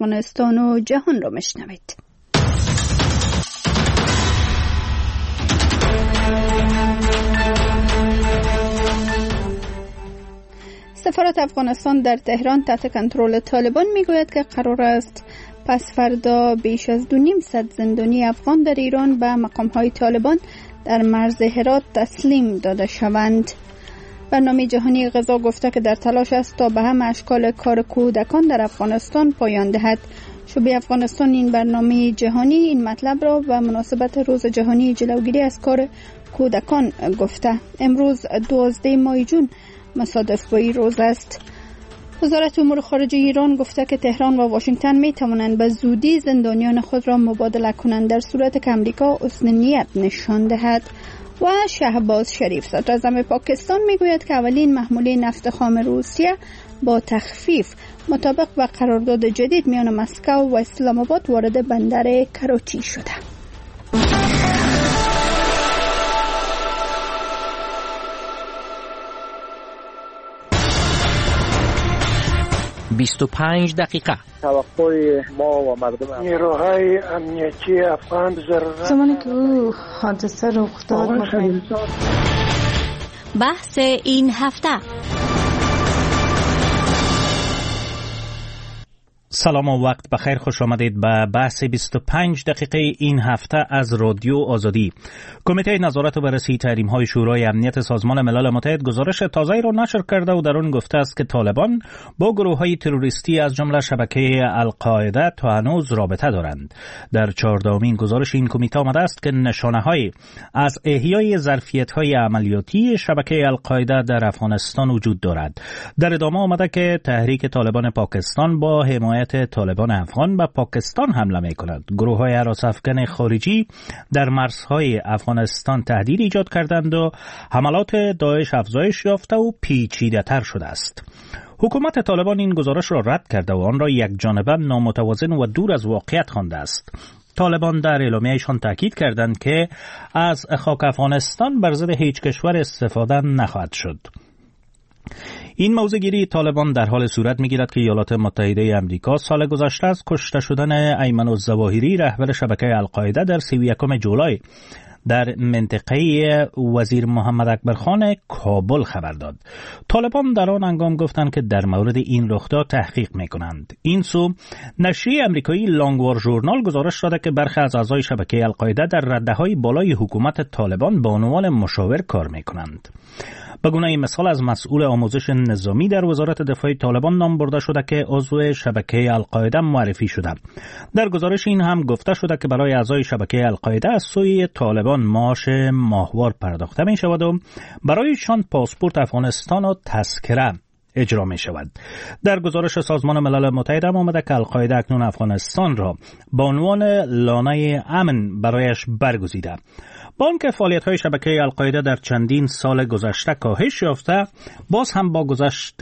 افغانستان و جهان را میشنوید. سفارت افغانستان در تهران تحت کنترل طالبان میگوید که قرار است پس فردا بیش از 2.5 زندانی افغان در ایران به مقام‌های طالبان در مرز هرات تسلیم داده شوند. برنامه جهانی غذا گفته که در تلاش است تا به همه اشکال کار کودکان در افغانستان پایان دهد. شعبه افغانستان این برنامه جهانی این مطلب را به مناسبت روز جهانی جلوگیری از کار کودکان گفته. امروز 12 ماه جون مصادف با این روز است. وزارت امور خارجه ایران گفته که تهران و واشنگتن می توانند به زودی زندانیان خود را مبادله کنند در صورت که امریکا حسن نیت نشان دهد. و شهباز شریف صدر اعظم پاکستان می گوید که اولین محموله نفت خام روسیه با تخفیف مطابق با قرارداد جدید میان مسکو و اسلام آباد وارد بندر کراچی شده. 25 دقیقه. توقع ما و مردم نیروهای امنیتی افغان ضرورت زمانی که حادثه رخ داد بحث این هفته. سلام و وقت بخیر، خوش آمدید به بحث 25 دقیقه این هفته از رادیو آزادی. کمیته نظارت و بررسی تحریم‌های شورای امنیت سازمان ملل متحد گزارش تازه‌ای را نشر کرده و در آن گفته است که طالبان با گروه‌های تروریستی از جمله شبکه القاعده تا هنوز رابطه دارند. در 14مین گزارش این کمیته آمده است که نشانه‌هایی از احیای ظرفیت‌های عملیاتی شبکه القاعده در افغانستان وجود دارد. در ادامه آمده که تحریک طالبان پاکستان با حمایت طالبان افغان به پاکستان حمله می کند. گروه های هراس‌افکن خارجی در مرزهای افغانستان تهدید ایجاد کردند و حملات داعش افزایش یافته و پیچیده تر شده است. حکومت طالبان این گزارش را رد کرده و آن را یک جانبه نامتوازن و دور از واقعیت خوانده است. طالبان در اعلامیه‌شان تاکید کردند که از خاک افغانستان بر ضد هیچ کشور استفاده نخواهد شد. این موضع‌گیری طالبان در حال صورت می‌گیرد که ایالات متحده آمریکا سال گذشته از کشته شدن ایمن الظواهری رهبر شبکه القاعده در 31 جولای در منطقه وزیر محمد اکبر خان کابل خبر داد. طالبان در آن هنگام گفتند که در مورد این رخداد تحقیق می‌کنند. این سو نشریه آمریکایی لانگوار ژورنال گزارش داده که برخی از اعضای شبکه القاعده در رده‌های بالای حکومت طالبان به عنوان مشاور کار می‌کنند. به گونه مثال از مسئول آموزش نظامی در وزارت دفاع طالبان نام برده شده که عضو شبکه القاعده معرفی شده. در گزارش این هم گفته شده که برای اعضای شبکه القاعده از سوی طالبان معاش ماهوار پرداخته می شود و برایشان پاسپورت افغانستان و تذکره اجرا می شود. در گزارش سازمان ملل متحد هم آمده که القاعده اکنون افغانستان را به عنوان لانه امن برایش برگزیده. با آنکه فعالیت‌های شبکه القاعده در چندین سال گذشته کاهش یافته، باز هم با گذشت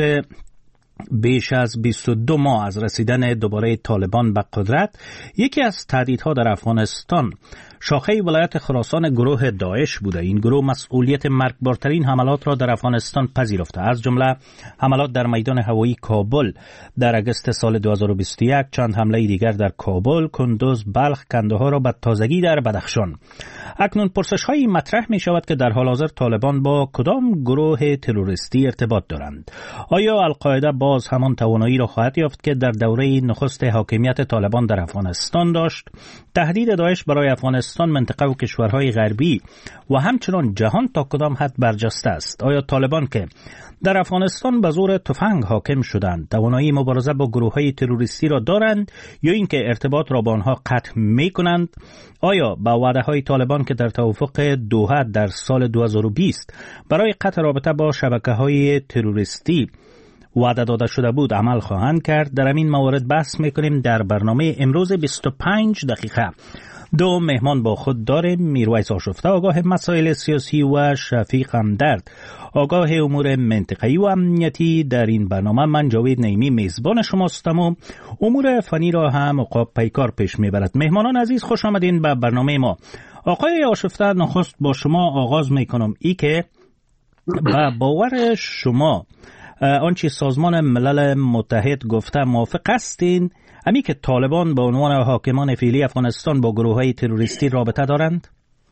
بیش از 22 ماه از رسیدن دوباره طالبان به قدرت، یکی از تهدیدها در افغانستان شاخه ولایت خراسان گروه داعش بوده. این گروه مسئولیت مرگبارترین حملات را در افغانستان پذیرفته، از جمله حملات در میدان هوایی کابل در اگست سال 2021، چند حمله دیگر در کابل، کندوز، بلخ، کندهار و به تازگی در بدخشان. اکنون پرسش‌هایی مطرح می شود که در حال حاضر طالبان با کدام گروه تروریستی ارتباط دارند؟ آیا القاعده باز همان توانایی را خواهد یافت که در دوره نخست حاکمیت طالبان در افغانستان داشت؟ تهدید داعش برای افغانستان، منطقه و کشورهای غربی و همچنان جهان تا کدام حد برجسته است؟ آیا طالبان که در افغانستان به زور تفنگ حاکم شدند توانایی مبارزه با گروه‌های تروریستی را دارند یا اینکه ارتباط را با آنها قطع می‌کنند؟ آیا با وعده‌های طالبان که در توافق دوحه در سال 2020 برای قطع رابطه با شبکه‌های تروریستی وعده داده شده بود عمل خواهند کرد؟ در این موارد بحث می‌کنیم در برنامه امروز 25 دقیقه. دو مهمان با خود داریم: میرویس آشفته، آگاه مسائل سیاسی، و شفیق همدرد، آگاه امور منطقه‌ای و امنیتی. در این برنامه من جاوید نعیمی میزبان شماستم و امور فنی را هم عقاب پیکار پیش میبرد. مهمانان عزیز، خوش آمدین به برنامه ما. آقای آشفته، نخست با شما آغاز میکنم. ای که به باور شما آنچه سازمان ملل متحد گفته موافق هستین؟ امی که طالبان به عنوان حاکمان فعلی افغانستان با گروه‌های تروریستی رابطه دارند؟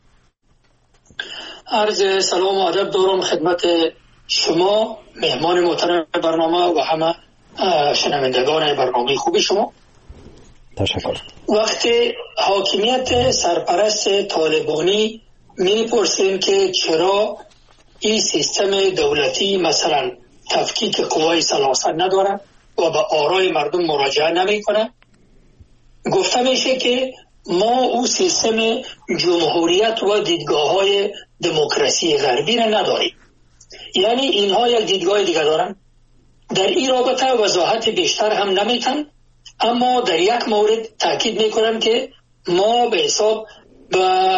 عرض سلام و ادب دارم خدمت شما مهمان محترم برنامه و همه شنوندگان برنامه خوب شما. تشکر. وقتی حاکمیت سرپرست طالبانی میپرسیم که چرا این سیستم دولتی مثلا تفکیک قوای سلاسل نداره و به آرای مردم مراجعه نمیکنه، گفته میشه که ما او سیستم جمهوریت و دیدگاه‌های دموکراسی غربی را نداریم. یعنی اینها یک دیدگاه دیگه دارن. در این رابطه وضاحت بیشتر هم نمیتن، اما در یک مورد تاکید میکنم که ما به حساب به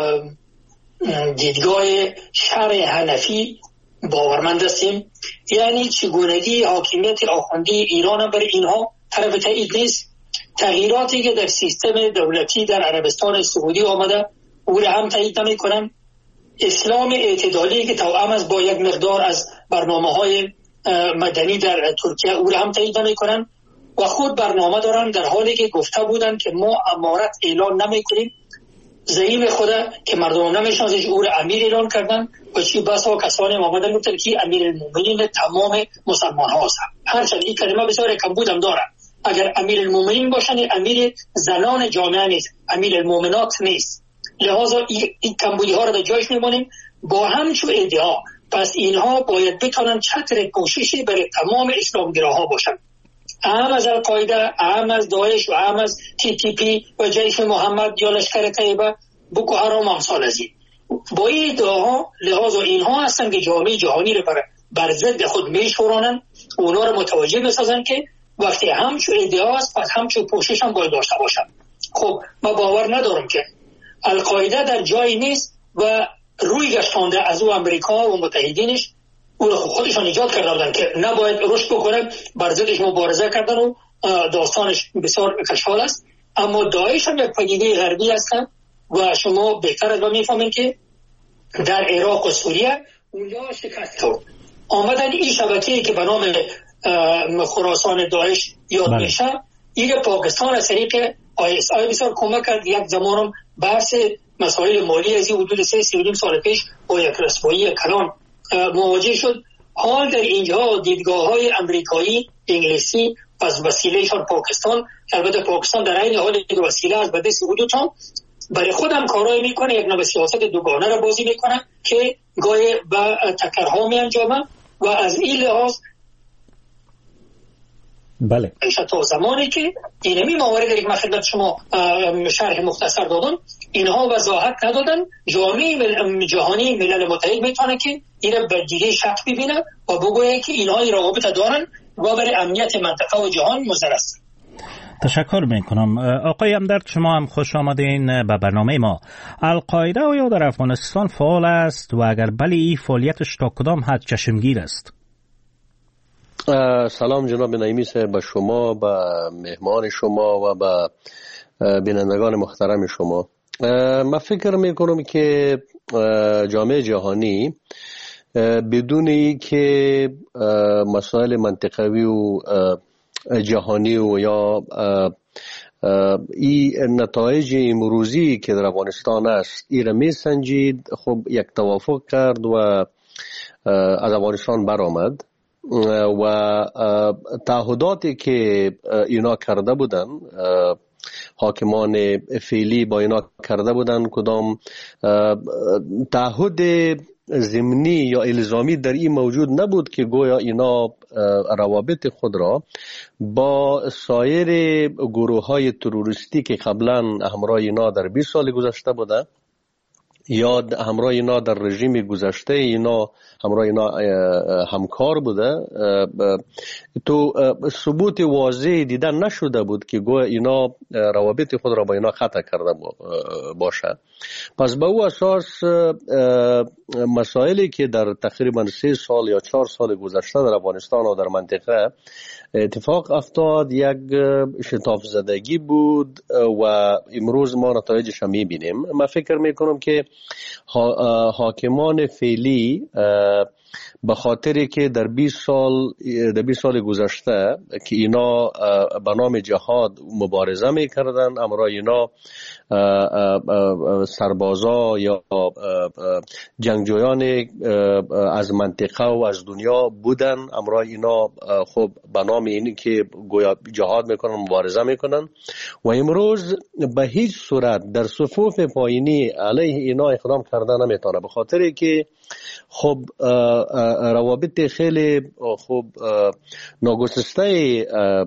دیدگاه شرع حنفی باورمند هستیم. یعنی چگونگی حاکمیت آخوندی ایران بر اینها طرف تایید نیست. تغییراتی که در سیستم دولتی در عربستان سعودی آمده او را هم تایید نمی کنن. اسلام اعتدالی که توأم است با یک مقدار از برنامه‌های مدنی در ترکیه او را هم تایید نمی کنن و خود برنامه دارن، در حالی که گفته بودن که ما امارت اعلان نمی کنیم. زعیم خدا که مردم نمیشناسه او را امیر اعلان کردن و چی بسا کسانی آمدن گفتن که امیر المومنین تمام مسلمان هاست. هرچند این کلمه بسیار کمبود هم داره. اگر امیر المومنین باشن امیر زنان جامعه نیست، امیر المومنات نیست. لحاظا این کمبودی ها را در جایش میمونیم با همچون ادعا. پس اینها باید بتونن چتر پوششی برای تمام اسلامگراها باشن، هم از القاعده، هم از داعش و هم از TTP و جیش محمد یا لشکر طیبه، بوکو حرام امثال از این. با این ادعاها لحاظا اینها هستن که جامعه جهانی را بر ضد خود میشورانن، اونا را متوجه میسازن که وقتی همچون ادعا است پس همچون پوشش هم باید داشته باشن. خب ما باور ندارم که القاعده در جایی نیست و روی گشتانده از او امریکا و متحدینش او را خودشان ایجاد کرده بودن که نباید رشد بکنه، بر ضدش مبارزه کردن و داستانش بسیار کشفال است. اما داعش هم یک پدیده غربی هستن و شما بهتر از ما میفهمید که در عراق و سوریه اونجا شکست خورد. آمدن این شبکه‌ای که به نام خراسان داعش یاد میشه، این پاکستان از طریق ISI بسیار کمک کرد. یک زمانم بحث مسائل مالی از این حدود 3 سال پیش با یک رسوایی کلان مواجه شد. حال در اینجا دیدگاه‌های امریکایی، انگلیسی از وسیلهشان پاکستان، البته پاکستان در این حال که وسیله از بده سعودی تا برای خودم کارایی میکنه، یک نوع سیاست دوگانه را بازی میکنه که گاهی به تکرها می انجامه و از این لحاظ بله تا زمانی که اینمی مواردی که من خدمت شما شرح مختصر دادم اینها وضاحت ندادن، جامعه جهانی ملل متحد میتونه که این به دیگه شک ببینه و بگویه که اینها روابط دارن و برای امنیت منطقه و جهان مضر است. تشکر میکنم. آقای همدرد، شما هم خوش آمدین به برنامه ما. القاعده آیا در افغانستان فعال است و اگر بله این فعالیتش تا کدام حد چشمگیر است؟ سلام جناب نعیمی صاحب، به شما، به مهمان شما و به بینندگان محترم شما. من فکر میکنم که جامعه جهانی بدون که مسائل منطقوی و جهانی و یا این نتایج امروزی که در افغانستان است این را می سنجید، خب یک توافق کرد و از افغانستان برآمد و تعهداتی که اینا کرده بودن، حاکمان فعلی با اینا کرده بودن، کدام تعهد ضمنی یا الزامی در این موجود نبود که گویا اینا روابط خود را با سایر گروه های تروریستی که قبلا همراه اینا در 20 سال گذشته بوده یا همراه اینا در رژیم گذشته اینا همراه اینا همکار بوده، تو ثبوت واضح دیدن نشده بود که گویا اینا روابط خود را با اینا قطع کرده باشه. پس به او اساس مسائلی که در تقریبا 3 سال یا 4 سال گذشته در افغانستان و در منطقه اتفاق افتاد یک شتاب زدگی بود و امروز ما نتایجش هم میبینیم. من فکر میکنم که حاکمان فعلی به خاطری که در 20 سال گذشته که اینا به نام جهاد مبارزه میکردن، امرا اینا سربازا یا جنگجویان از منطقه و از دنیا بودن، امرا اینا خب به نام اینی که گویا جهاد میکنن، مبارزه میکنن و امروز به هیچ صورت در صفوف پایینی علیه اینا اقدام کردن نمیتونه، به خاطری که خب روابط خیلی خب ناگسسته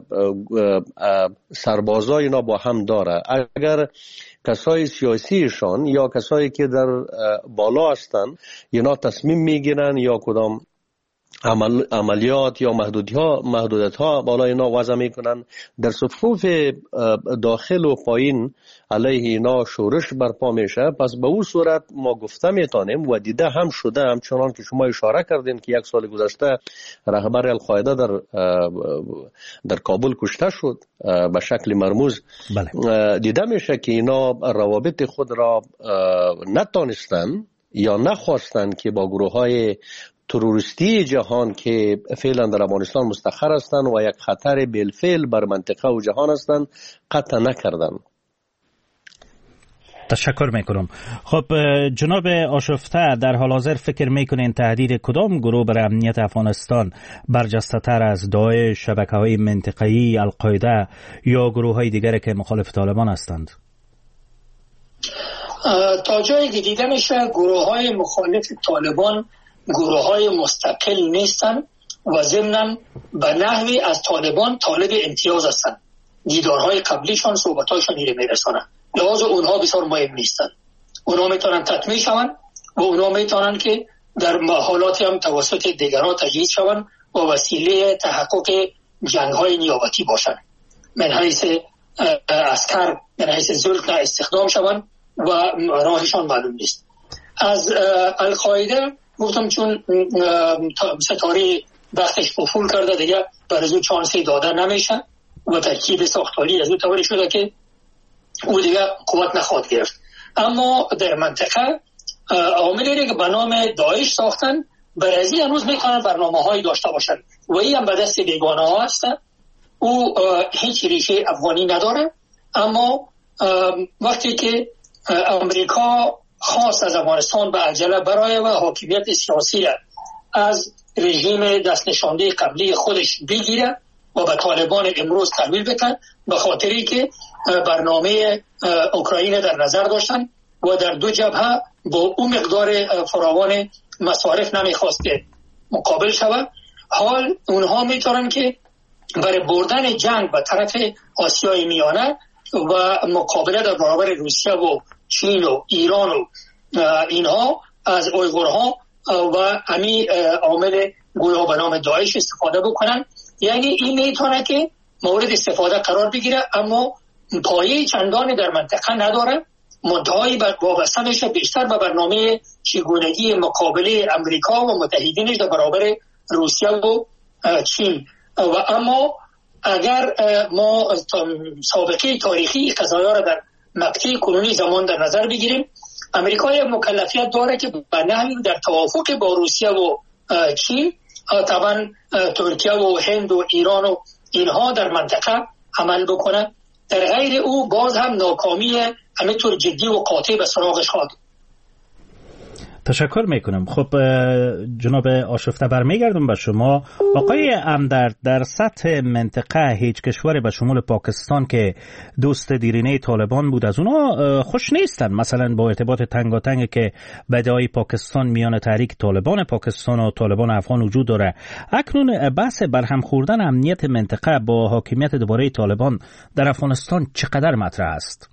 سربازا اینا با هم داره. اگر کسای سیاسیشان یا کسایی که در بالا هستن اینا تصمیم میگیرن یا کدام عملیات یا محدودیت ها بالا اینا وضع میکنن، در صفوف داخل و پایین علیه اینا شورش برپا میشه. پس به اون صورت ما گفته میتونیم و دیده هم شده، همچنان که شما اشاره کردین که 1 سال گذشته رهبر القاعده در کابل کشته شد به شکل مرموز. بله. دیده میشه که اینا روابط خود را نتانستن یا نخواستن که با گروه های تروریستی جهان که فعلا در افغانستان مستقر هستند و یک خطر بالفعل بر منطقه و جهان هستند قطع نکردن. تشکر میکنم. خب جناب آشفته، در حال حاضر فکر میکنین تهدید کدام گروه بر امنیت افغانستان برجسته تر از داعش، شبکه‌های منطقه‌ای، القاعده یا گروه‌های دیگری که مخالف طالبان هستند؟ تا جایی که دیده میشه گروه‌های مخالف طالبان گروه‌های مستقل نیستن و ضمناً به نحوی از طالبان طالب امتیاز هستند. دیدارهای قبلیشان صحبت‌هایشان ایره میرسانند، لحاظ اونها بسیار مهم نیستند. اونها میتونن تطمیع شوند و اونها میتونن که در حالاتی هم توسط دیگران تجهیز شوند و وسیله تحقق جنگ‌های نیابتی باشند. من حیث عسکر، من حیث زلک استخدام شوند و راهشان معلوم نیست. از القاعده گفتم چون ستاره بختش افول کرده دیگه برای او چانسی داده نمیشه و ترکیب ساختاری از او طوری شده که او دیگه قوت نخواهد گرفت. اما در منطقه عاملی که به نام داعش ساختن برازی هنوز میتونن برنامه هایی داشته باشن و این هم به دست بیگانه ها هستن. او هیچ ریشه افغانی نداره، اما وقتی که امریکا خاص از افغانستان به عجله برای و حاکمیت سیاسی از رژیم دست نشانده قبلی خودش بگیره و به طالبان امروز تحویل بکن، به خاطری که برنامه اوکراین در نظر داشتن و در دو جبهه با اون مقدار فراوان مصارف نمیخواست که مقابل شود. حال اونها میتونن که برای بردن جنگ به طرف آسیای میانه و مقابله در برابر روسیه و چین و ایران و اینها از اویغورها و همی عامل گویا به نام داعش استفاده بکنن. یعنی این میتونه که مورد استفاده قرار بگیره، اما پایه چندانی در منطقه نداره. منتهایی وابسته میشه بیشتر به برنامه چگونگی مقابله امریکا و متحدینش در برابر روسیه و چین. و اما اگر ما سابقه تاریخی قضایا را در مقطع کنونی زمان در نظر بگیریم، امریکا یک مکلفیت داره که به نحوی در توافق با روسیه و چین، طبعا ترکیه و هند و ایران و اینها در منطقه عمل بکنه. در غیر او باز هم ناکامی همینطور جدی و قاطع به سراغش خواهد. تشکر میکنم. خب جناب آشفته برمیگردم به شما. آقای امدرد، در سطح منطقه هیچ کشوری به شمول پاکستان که دوست دیرینه طالبان بود از اونا خوش نیستن، مثلا با ارتباط تنگاتنگ که بدای پاکستان میان تحریک طالبان پاکستان و طالبان افغان وجود داره. اکنون بحث برهم خوردن امنیت منطقه با حاکمیت دوباره طالبان در افغانستان چقدر مطرح است؟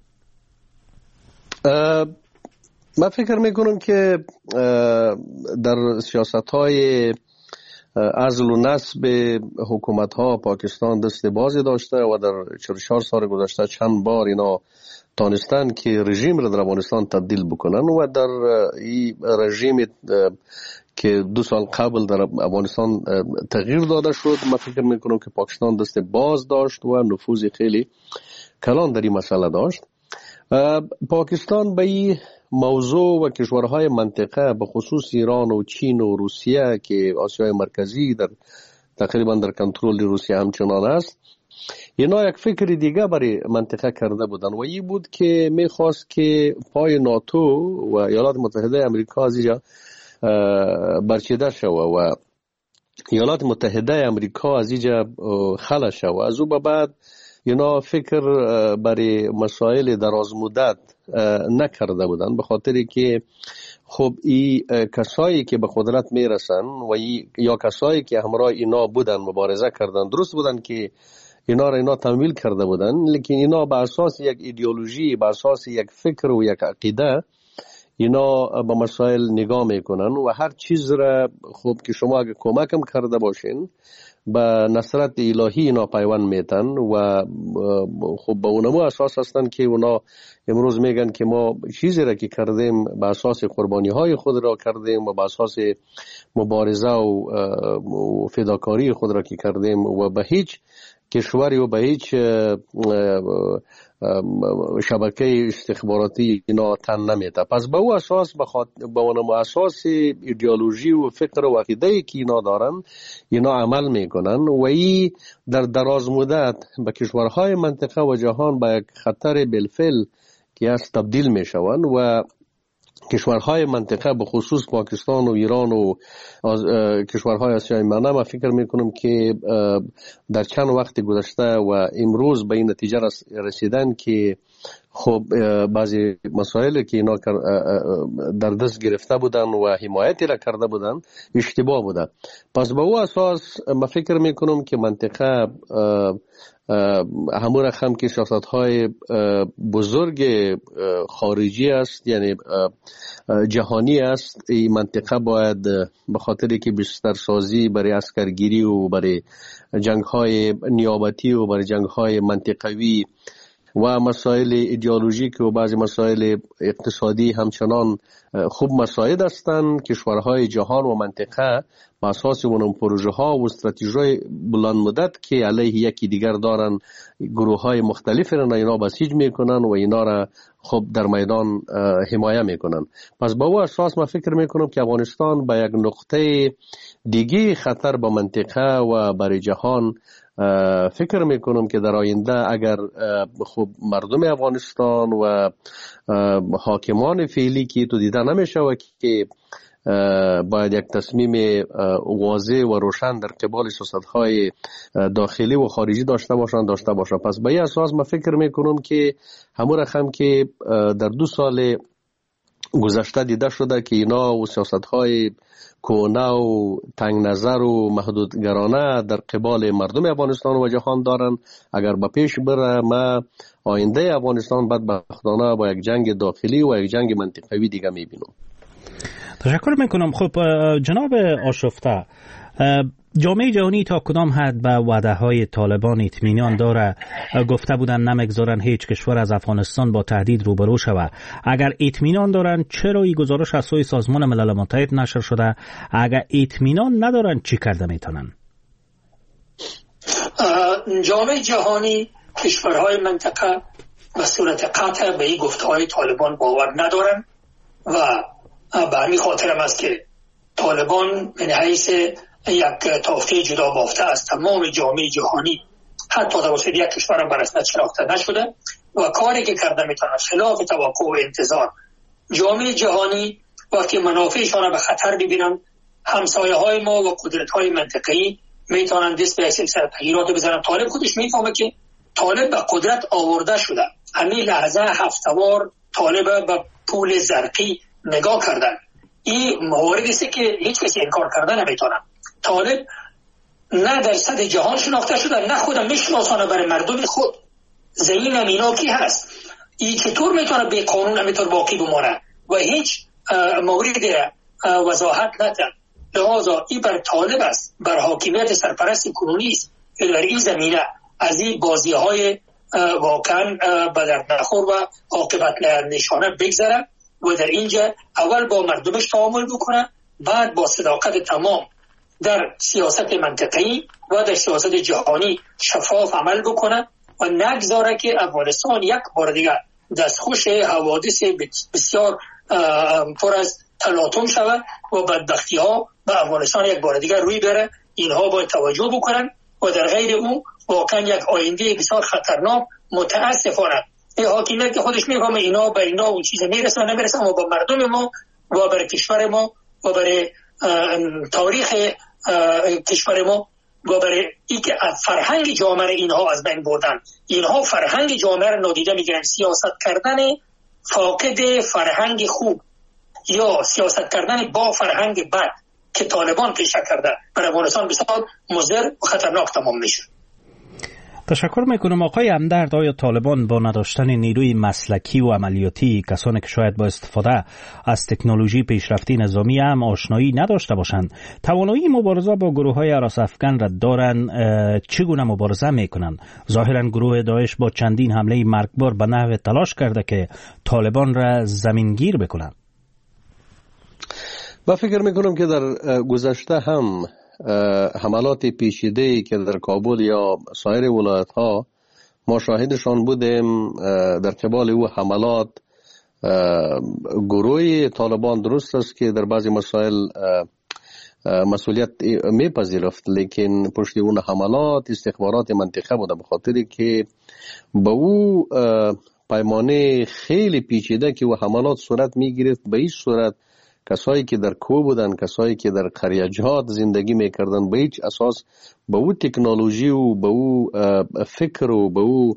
من فکر میکنم که در سیاست‌های عزل و نصب حکومت‌ها پاکستان دست بازی داشته و در 44 سال گذشته چند بار اینا تانستن که رژیم را در افغانستان تبدیل بکنن و در این رژیم که 2 سال قبل در افغانستان تغییر داده شد، من فکر میکنم که پاکستان دست باز داشت و نفوذ خیلی کلان در این مسئله داشت. پاکستان به این موضوع و کشورهای منطقه به خصوص ایران و چین و روسیه که آسیای مرکزی در تقریبا در کنترل روسیه همچنان است، اینا یک فکر دیگه برای منطقه کرده بودن و این بود که میخواست که پای ناتو و ایالات متحده امریکا از اینجا برچیده شود و ایالات متحده امریکا از اینجا خلع شود. از او به بعد اینا فکر برای مسائل دراز مدت نکرده بودن، به خاطری که خب این کسایی که به قدرت میرسن و یا کسایی که همراه اینا بودن مبارزه کردن، درست بودن که اینا تمویل کرده بودن، لیکن اینا به اساس یک ایدئولوژی، به اساس یک فکر و یک عقیده اینا به مسائل نگاه میکنن و هر چیز را خب که شما اگه کمکم کرده باشین به نصرت الهی اینا پیوند میتن و خب به اونمو اساس هستن که اونا امروز میگن که ما چیزی را که کردیم به اساس قربانی های خود را کردیم و به اساس مبارزه و فداکاری خود را که کردیم و به هیچ کشوری و به هیچ شبکه استخباراتی اینا تن نمیده. پس به او اساس به اون اساس ایدئولوژی و فکر و عقیده‌ای که اینا دارن اینا عمل میکنن و این در دراز مدت به کشورهای منطقه و جهان به یک خطر بالفعل که از تبدیل میشوند و کشورهای منطقه به خصوص پاکستان و ایران و کشورهای آسیای منطقه من فکر میکنم که در چند وقت گذشته و امروز به این نتیجه رسیدن که خب بعضی مسائل که اینا در دست گرفته بودن و حمایتی را کرده بودن اشتباه بوده. پس به او اساس من فکر میکنم که منطقه همون رقم که سیاست های بزرگ خارجی است، یعنی جهانی است، این منطقه باید به خاطر که بستر سازی برای عسکرگیری و برای جنگ های نیابتی و برای جنگ های منطقوی و مسائل ایدئولوژیک و بعضی مسائل اقتصادی همچنان خوب مساعد هستند. کشورهای جهان و منطقه به اساس اون پروژه ها و استراتژی بلند مدت که علیه یکی دیگر دارن گروه های مختلف را اینا بسیج میکنن و اینا را خب در میدان حمایه میکنن. پس با او اساس من فکر میکنم که افغانستان به یک نقطه دیگه خطر به منطقه و برای جهان فکر میکنم که در آینده اگر خب مردم افغانستان و حاکمان فعلی که تو دیده نمیشه و که باید یک تصمیم واضح و روشن در قبال سیاست‌های داخلی و خارجی داشته باشن. پس به این اساس من فکر میکنم که همون رقم که در 2 سال گذشته دیده شده که اینا و سیاست‌های کهنه و تنگ نظر و محدودگرانه در قبال مردم افغانستان و جهان دارن، اگر به پیش بره ما آینده افغانستان بدبختانه با یک جنگ داخلی و یک جنگ منطقوی دیگه میبینم. تشکر میکنم. خب جناب آشفته، جامعه جهانی تا کدام حد به وعده های طالبان اطمینان داره؟ گفته بودن نمیگذارن هیچ کشور از افغانستان با تهدید روبرو شود. اگر اطمینان دارن چرا این گزارش از سوی سازمان ملل متحد نشر شده؟ اگر اطمینان ندارن چی کرده میتونن؟ جامعه جهانی، کشورهای منطقه به صورت قطع به این گفته‌های طالبان باور ندارن و به همین خاطر هم است که طالبان من حیث یک تافته جدا بافته از تمام جامعه جهانی حتی توسط یک کشور هم به رسمیت شناخته نشده و کاری که کرده میتونه خلاف توقع و انتظار. جامعه جهانی وقتی منافعشان را به خطر ببینن، همسایه های ما و قدرت های منطقه‌ای میتونن دست به سر تغییرات بزنن. طالب خودش میفهمه که طالب به قدرت آورده شده. همین لحظه هفتوار طالب به پول زرقی نگاه کردن. این موردی است که هیچ کسی انکار کردن نمیتونه. طالب نه در سطح جهان شناخته شده، نه خودم میشناسانه برای مردم خود. زمین امینا کی هست؟ این چطور میتونه به قانون همینطور باقی بمانه و هیچ مورد وضاحت نده. لحاظا این بر طالب است، بر حاکمیت سرپرست کنونی است که در این زمینه از این بازی های واقعا به درد نخور و عاقبت نشانه بگذره و در اینجا اول با مردمش تعامل بکنه، بعد با صداقت تمام در سیاست منطقه‌ای و در سیاست جهانی شفاف عمل بکنه و نگذاره که افغانستان یک بار دیگر دستخوش حوادث بسیار پر از تلاطم شود و بدبختی ها به افغانستان یک بار دیگر روی بره. اینها باید توجه بکنن و در غیر اون واقعا یک آینده بسیار خطرناک متاسفانه این حاکمیت که خودش میفهمه اینا به اینا اون چیز میرسه نمیرسه و با مردم ما و برای کشور ما و برای تاریخ کشور ما و برای اینکه فرهنگ جامعه اینها از بین بردن. اینها فرهنگ جامعه را نادیده میگیرن. سیاست کردن فاقد فرهنگ خوب یا سیاست کردن با فرهنگ بد که طالبان پیشه کرده برای افغانستان بسیار مضر و خطرناک تمام میشه. تشکر میکنم آقای همدرد. آیا طالبان با نداشتن نیروی مسلکی و عملیاتی، کسانی که شاید با استفاده از تکنولوژی پیشرفتی نظامی هم آشنایی نداشته باشند، توانایی مبارزه با گروه‌های هراس افکن را دارند؟ چگونه مبارزه میکنند؟ ظاهرا گروه داعش با چندین حمله مرگبار به نحو تلاش کرده که طالبان را زمینگیر بکنند. با فکر میکنم که در گذشته هم حملات پیچیده‌ای که در کابل یا سایر ولایت‌ها ما شاهدشان بودیم، در قبال او حملات گروه طالبان درست است که در بعضی مسائل مسئولیت میپذیرفت، لیکن پشت اون حملات استخبارات منطقه بوده، به خاطری که با او پیمانه خیلی پیچیده که و حملات صورت میگرفت. به این صورت کسایی که در کوه بودن، کسایی که در قریه‌جات زندگی میکردن، به هیچ اساس به او تکنولوژی و به او فکر و به او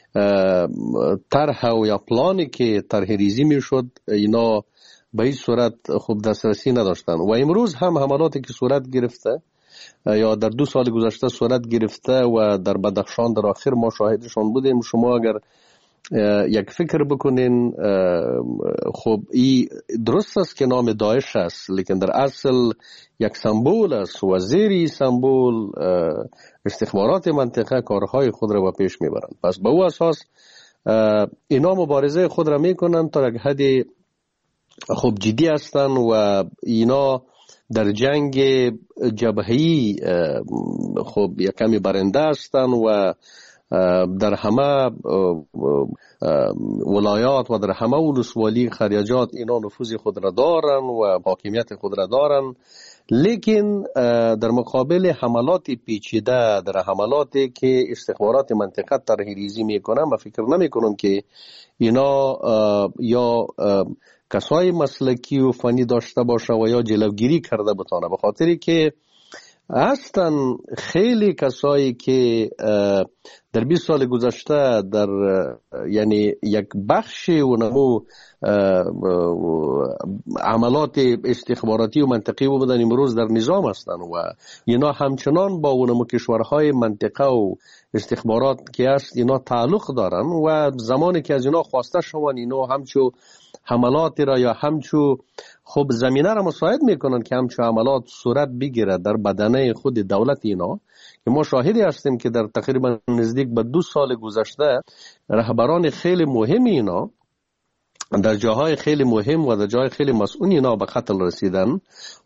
طرح و یا پلانی که طرح‌ریزی میشد اینا به این صورت خوب دسترسی نداشتن. و امروز هم حملاتی که صورت گرفته یا در 2 سال گذشته صورت گرفته و در بدخشان در آخر ما شاهدشان بودیم. شما اگر یک فکر بکنین، خب این درست است که نام داعش است، لیکن در اصل یک سمبول است و زیر سمبول استخبارات منطقه کارهای خود را به پیش میبرند. پس به او اساس اینا مبارزه خود را میکنند تا یک حد خب جدی هستند و اینا در جنگ جبهه‌ای خب یک کمی برنده هستند و در همه ولایات و در همه ولسوالی خریجات اینا نفوذ خود را دارن و حاکمیت خود را دارن. لیکن در مقابل حملات پیچیده، در حملاتی که استخبارات منطقه طرح‌ریزی میکنن، من فکر نمی کنم که اینا یا کسای مسلکی و فنی داشته باشه و یا جلوگیری کرده بتانه، به خاطری که هستن خیلی کسایی که در 20 سال گذشته در یعنی یک بخش و نمو عملات استخباراتی و منطقی بودن، امروز در نظام هستن و اینا همچنان با اونمو کشورهای منطقه و استخبارات که هست اینا تعلق دارن و زمانی که از اینا خواسته شوند اینا همچو حملات را یا همچو خب زمینه را مساعد میکنن که همچو حملات صورت بگیره در بدنه خود دولت اینا، که ما شاهدی هستیم که در تقریبا نزدیک به 2 سال گذشته رهبران خیلی مهم اینا در جاهای خیلی مهم و در جاهای خیلی مسئول اینا به قتل رسیدن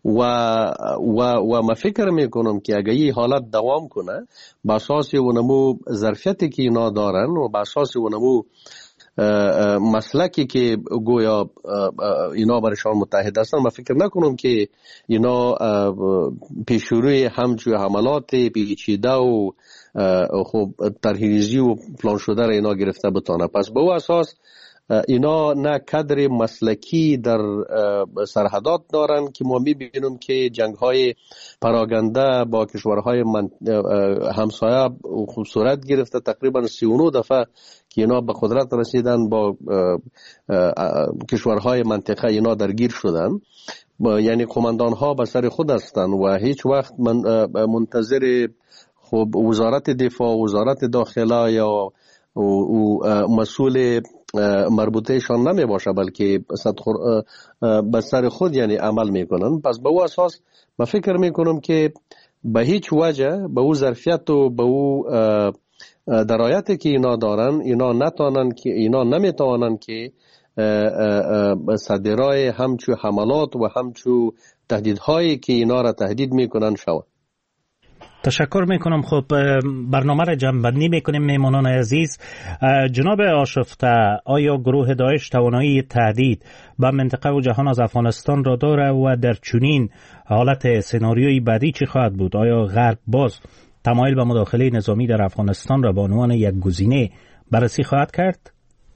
و ما فکر میکنم که اگه این حالت دوام کنه، به اساس اونمو ظرفیتی که اینا دارن و به اساس اونمو مسلکی که گویا اینا برایشان متحد هستن، من فکر نکنم که اینا پیشروی همچون حملات پیچیده و خب طرح‌ریزی و پلان شده را اینا گرفته بتانه. پس به او اساس اینا نه کادر مسلکی در سرحدات دارن که ما میبینیم که جنگ‌های پراگنده با کشورهای همسایه خوب صورت گرفته. تقریبا 39 دفعه که اینا به قدرت رسیدن با کشورهای منطقه اینا درگیر شدن، یعنی قماندان ها به سر خود هستن و هیچ وقت منتظر خب وزارت دفاع، وزارت داخله یا مسئول مربوطهشان نمی باشه، بلکه به سر خود یعنی عمل میکنن. پس به او اساس من فکر میکنم که به هیچ وجه به او ظرفیت و به او درایتی که اینا دارن اینا نمیتوانن که صدرای همچو حملات و همچو تهدیدهایی که اینا را تهدید میکنن شود. تشکر میکنم. خب برنامه را جمع‌بندی میکنیم. میمانان عزیز، جناب آشفته، آیا گروه داعش توانایی تهدید به منطقه و جهان از افغانستان را داره و در چنین حالت سناریوی بعدی چی خواهد بود؟ آیا غرب باز تمایل به مداخله نظامی در افغانستان را به عنوان یک گزینه بررسی خواهد کرد؟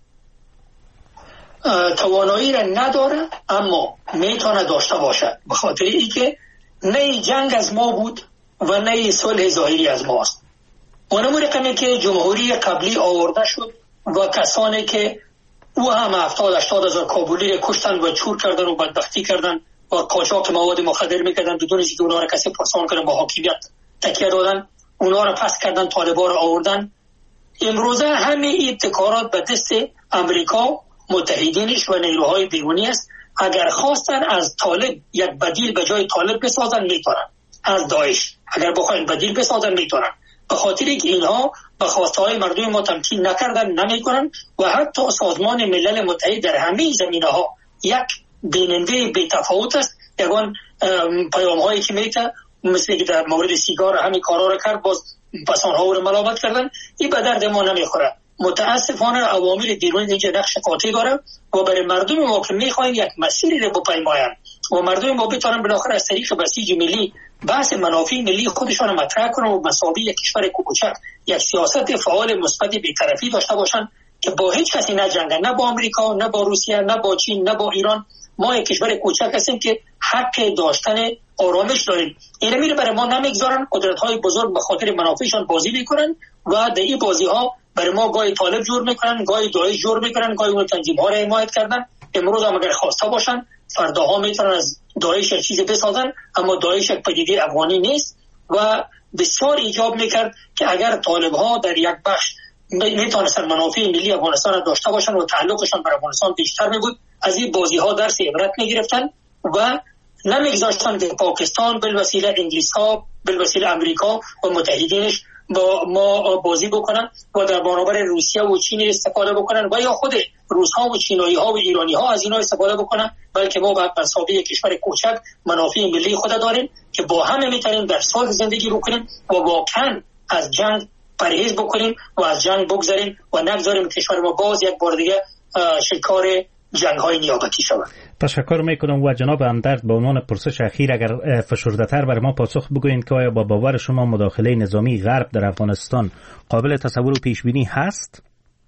توانایی را نداره، اما میتونه داشته باشه، به خاطر اینکه نه جنگ از ما بود و نه صلح ظاهری از ماست. اونم رقمی که جمهوری قبلی آورده شد و کسانی که او هم 70-80 هزار کابلی را کشتن و چور کردن و بدبختی کردن و قاچاق مواد مخدر میکردن بدون اینکه اونا را کسی پرسان کنه، با حاکمیت تکیه دادن، اونا را پس کردن، طالبان را آوردن. امروزه همه ابتکارات به دست امریکا، متحدینش و نیروهای بیرونی است. اگر خواستن از طالب یک بدیل به جای طالب بسازن میتونن، از داعش اگر بخواین بدیل بسازن میتونن، به خاطری که اینها به خواسته های مردم ما تمکین نکردن، نمیکنن و حتی سازمان ملل متحد در همه زمینه‌ها یک بیننده بی تفاوت است. یگان پیام هایی که میته مثل که در مورد سیگار همین کارا را کرد، باز پسانها رو ملامت کردن، این به درد ما نمیخوره. متاسفانه عوامل بیرونی اینجا نقش قاطع داره و برای مردم ما که میخواین یک مسیری رو بپیماین و مردم ما بتونن بالاخره از طریق بسیج ملی بحث منافع ملی خودشون مطرح کنن و مساوی یک کشور کوچک یک سیاست فعال مثبت بی‌طرفی داشته باشن که با هیچ کسی نجنگن، نه با آمریکا، نه با روسیه، نه با چین، نه با ایران. ما یک کشور کوچک هستیم که حق داشتن آرامش داریم. اینا میره برای ما نمیگذارن، قدرت‌های بزرگ به خاطر منافعشون بازی میکنن و در این بازی‌ها برای ما گاهی طالب جور میکنن، گاهی داعش جور میکنن، گاهی اون تنظیم‌ها را حمایت کردن. امروز هم اگر خواسته باشن فرداها میتونن از داعش یک چیز بسازن، اما داعش یک پدیده افغانی نیست و بسیار ایجاب میکرد که اگر طالب‌ها در یک بخش میتونستن منافع ملی افغانستان را داشته باشن و تعلقشان بر افغانستان بیشتر میبود، از این بازی‌ها درس عبرت میگرفتن و نمیگذاشتن که پاکستان بالوسیله انگلیس‌ها، بالوسیله امریکا و متحدینش با ما بازی بکنن و در برابر روسیه و چین استفاده بکنن و یا خود روس‌ها و چینایی‌ها و ایرانی‌ها از اینا استفاده بکنن، بلکه ما به مسابقه کشور کوچک منافع ملی خود داریم که با هم میتونیم در صلح زندگی بکنیم و واقعا از جنگ پرهیز بکنیم و از جنگ بگذاریم و نگذاریم کشور ما باز یک بار دیگه شکار جنگ‌های نیابتی شود. تشکر میکنم. و جناب همدرد، به عنوان پرسش اخیر اگر فشرده‌تر برای ما پاسخ بگویید که آیا با باور شما مداخله نظامی غرب در افغانستان قابل تصور و پیش بینی هست؟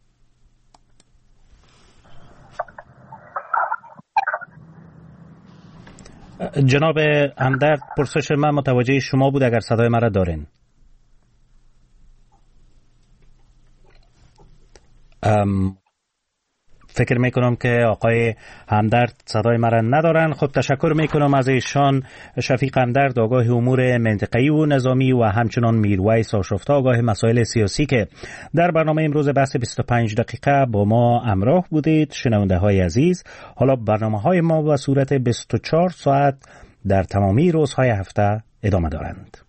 جناب همدرد، پرسش من متوجه شما بود، اگر صدای مرا دارین. فکر میکنم که آقای همدرد صدای مرا ندارن. خب تشکر میکنم از ایشان. شفیق همدرد، آگاه امور منطقه‌ای و نظامی، و همچنان میرویس آشفته، آگاه مسائل سیاسی، که در برنامه امروز بحث 25 دقیقه با ما همراه بودید. شنونده های عزیز، حالا برنامه های ما به صورت 24 ساعت در تمامی روزهای هفته ادامه دارند.